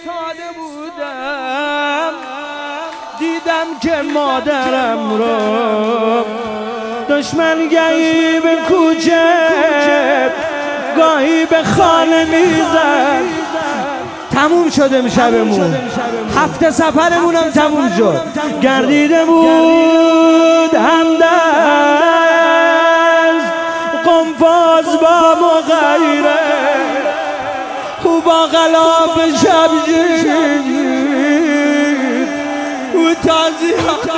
ایستاده بودم دیدم که مادرم را دشمن گاهی به کوچه گاهی به خانه میزد. تموم شد امشبمون، هفته سفرمونم تموم شد. گردیده بود همدست قنفاز با مغیره او با غلاف شبجید او تازیانه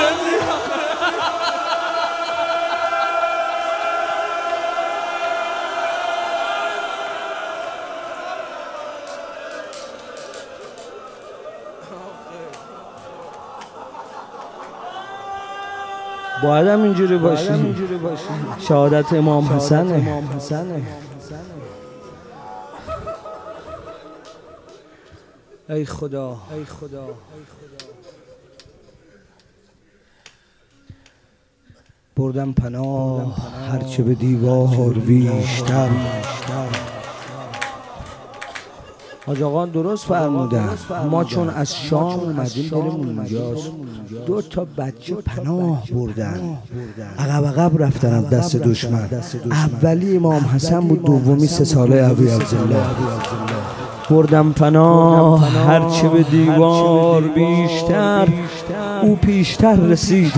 باید هم اینجوری باشیم. شهادت امام حسنه. ای خدا بردم پناه هرچه به دیوار بیشتر. حاج آقا درست فرمودن. ما چون از شام اومدیم دلمون اونجاست. 2 تا بچه پناه بردن، عقب رفتن دست دشمن. اولی امام حسن بود، دومی 3 ساله ابی عبدالله. بردم پناه هرچه به دیوار بیشتر او پیشتر رسید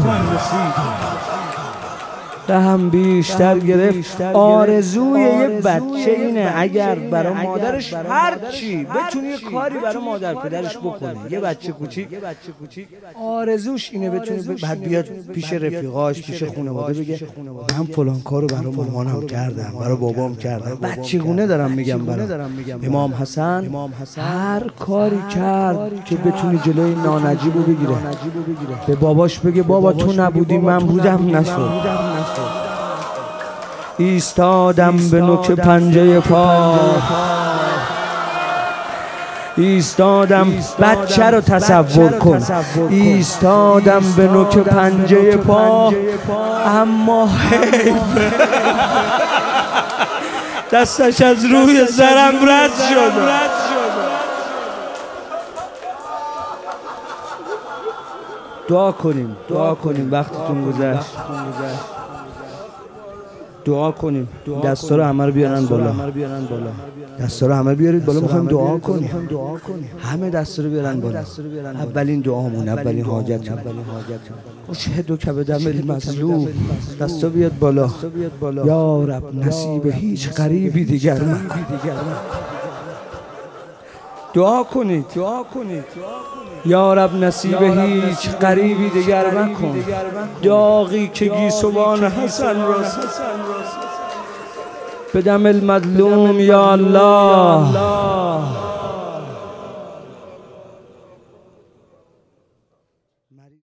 هم بیشتر گرفت. آرزوی یه بچه اینه اگر برای مادرش هرچی بتونه یه کاری برای مادر پدرش بکنه. یه بچه کوچیک آرزوش اینه بتونه بعد بیاد پیش رفیقاش پیش خانواده بگه من فلان کارو برای مامانم کردم برای بابام کردم. بچگونه دارم میگم. برای امام حسن هر کاری کرد که بتونه جلوی نانجیبو بگیره. به باباش بگه بابا تو نبودی من بودم نشد. ایستادم به نوک پنجه پا ایستادم. بچه رو تصور کن. ایستادم به نوک پنجه پا اما حیف دستش از روی سرم رد شد. دعا کنیم وقتتون گذشت. دعا کنیم. دستا رو همه رو بیارن بالا. دستا رو همه بیارید بالا. میخوایم دعا کنیم. همه دستا رو بیارن بالا. اولین دعامون، اولین حاجت. اشهد که به دم المظلوم. دستا بیاد بالا. یا رب نصیب هیچ غریبی دیگر من. دعا کنید. یا رب نصیب هیچ غریبی دیگر مکن. داغی که گیسوان حسن راست بدم المظلوم یا الله.